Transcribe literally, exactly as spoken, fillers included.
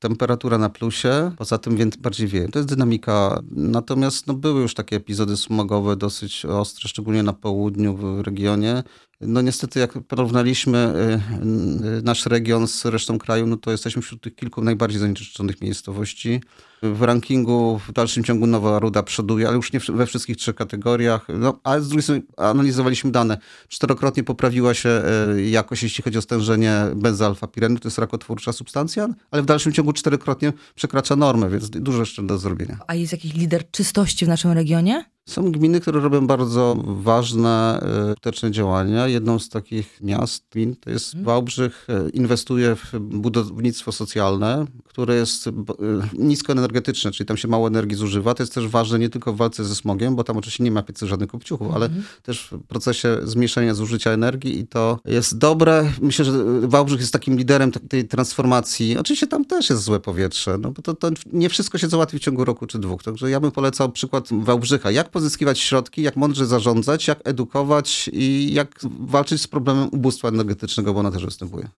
temperatura na plusie, poza tym więc bardziej wieje. To jest dynamika. Natomiast no, były już takie epizody smogowe dosyć ostre, szczególnie na południu w regionie. No niestety jak porównaliśmy y, y, nasz region z resztą kraju, no to jesteśmy wśród tych kilku najbardziej zanieczyszczonych miejscowości. W rankingu w dalszym ciągu Nowa Ruda przoduje, ale już nie we wszystkich trzech kategoriach. No, ale z drugiej strony analizowaliśmy dane. Czterokrotnie poprawiła się y, jakość, jeśli chodzi o stężenie benzalfa-pirenu, to jest rakotwórcza substancja, ale w dalszym ciągu czterokrotnie przekracza normę, więc dużo jeszcze do zrobienia. A jest jakiś lider czystości w naszym regionie? Są gminy, które robią bardzo ważne, skuteczne działania. Jedną z takich miast, gmin, to jest Wałbrzych. Inwestuje w budownictwo socjalne, które jest niskoenergetyczne, czyli tam się mało energii zużywa. To jest też ważne nie tylko w walce ze smogiem, bo tam oczywiście nie ma piecy żadnych kopciuchów, ale mhm. też w procesie zmniejszenia zużycia energii i to jest dobre. Myślę, że Wałbrzych jest takim liderem tej transformacji. Oczywiście tam też jest złe powietrze, no bo to, to nie wszystko się załatwi w ciągu roku czy dwóch. Także ja bym polecał przykład Wałbrzycha. Jak pozyskiwać środki, jak mądrze zarządzać, jak edukować i jak walczyć z problemem ubóstwa energetycznego, bo ona też występuje.